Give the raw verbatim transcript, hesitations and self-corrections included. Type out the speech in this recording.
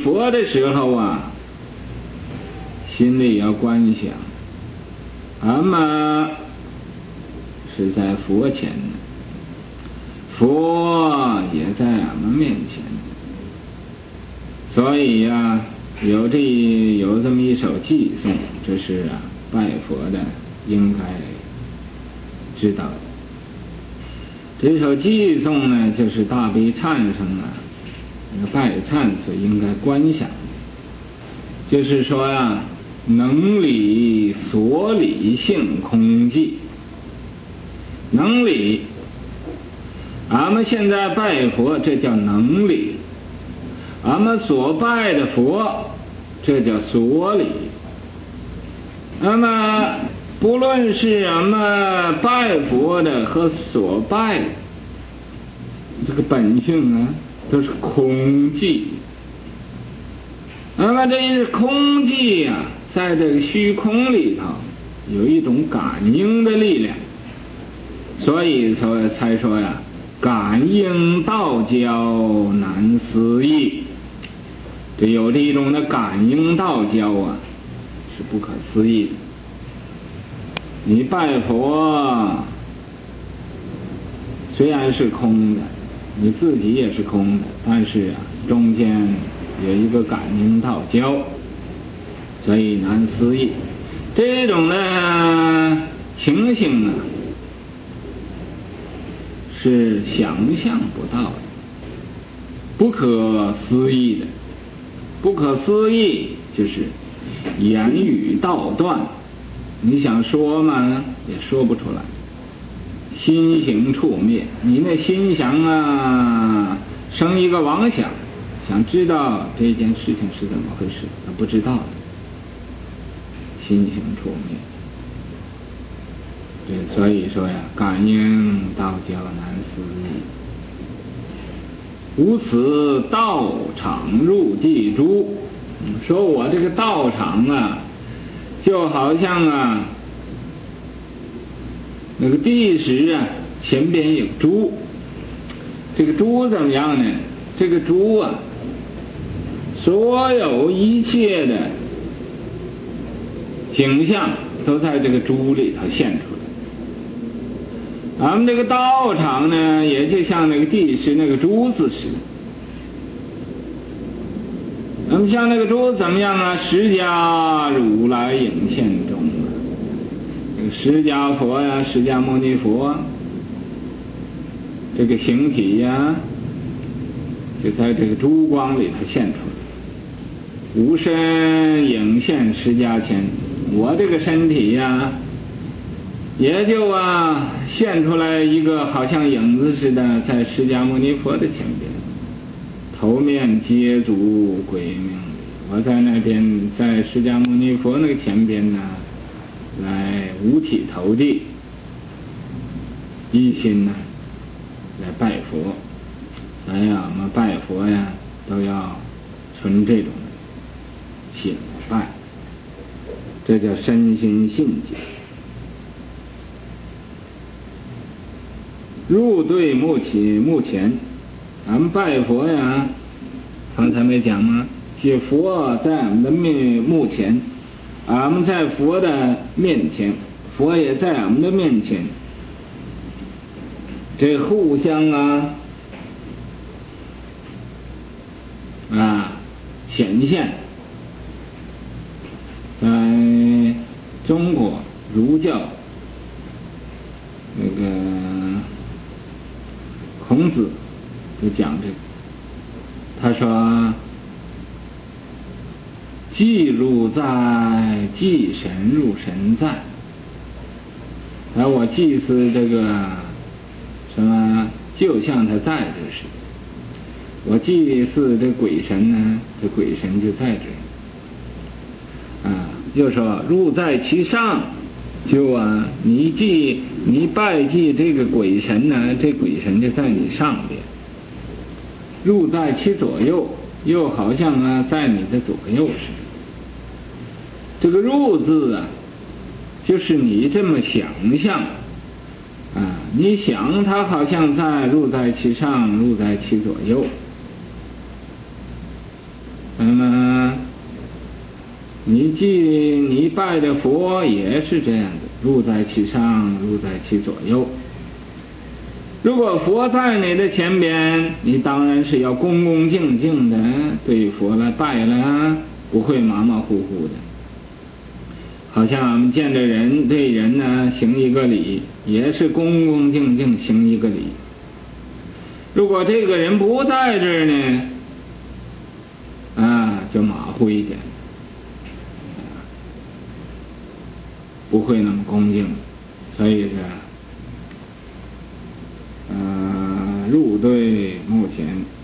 佛的时候啊，心里要观想，俺们是在佛前，佛也在俺们面前，所以呀、啊，有这有这么一首偈颂，这是啊拜佛的应该知道的。这首偈颂呢，就是大悲忏上啊，那个拜忏所应该观想的，就是说呀、啊，能理所理性空寂。能理，俺们现在拜佛，这叫能理；俺们所拜的佛，这叫所理。那么不论是俺们拜佛的和所拜的，这个本性啊，都是空寂。那么这是空寂啊，在这个虚空里头有一种感应的力量，所以说才说呀，感应道交难思议。这有这一种的感应道交啊，是不可思议的。你拜佛虽然是空的，你自己也是空的，但是啊，中间有一个感应道交，所以难思议。这种的情形啊，是想象不到的，不可思议的。不可思议就是言语道断，你想说嘛也说不出来。心行处灭，你那心想啊生一个妄想，想知道这件事情是怎么回事，他不知道的，心行处灭。对，所以说呀，感应道交难思议。无此道场入地诸，说我这个道场啊，就好像啊那个地石啊前边有珠，这个珠怎么样呢？这个珠啊，所有一切的景象都在这个珠里头现出来。俺们这个道场呢，也就像那个地石那个珠子似的。那么像那个珠子怎么样啊？释迦如来影现中啊，这个释迦佛呀，释迦牟尼佛，这个形体呀，就在这个珠光里头现出来。无身影现释迦前，我这个身体呀，也就啊现出来一个好像影子似的，在释迦牟尼佛的前边，头面接足鬼命里。我在那边，在释迦牟尼佛那个前边呢，来五体投地，一心呢来拜佛。哎呀，我们拜佛呀，都要存这种心来拜，这叫身心信解。入对目前目前，俺们拜佛呀，刚才没讲吗？这佛在俺们的面目前，俺们在佛的面前，佛也在俺们的面前，这互相啊啊显现。在中国儒教那个孔子就讲这个，他说祭入在，祭神入神在。而我祭祀这个什么，就像他在这似的。我祭祀这鬼神呢，这鬼神就在这儿。啊，又说入在其上，就啊，你祭你拜祭这个鬼神呢，这鬼神就在你上边。入在其左右，又好像啊在你的左右似的。这个入字啊，就是你这么想象啊，你想它好像在入在其上，入在其左右。 那么你既你拜的佛也是这样的，入在其上，入在其左右。如果佛在你的前边，你当然是要恭恭敬敬的对佛来拜了，不会马马虎虎的。好像我们见着人对人呢行一个礼，也是恭恭敬敬行一个礼。如果这个人不在这儿呢，啊，就马虎一点，不会那么恭敬。所以呢，呃，入对目前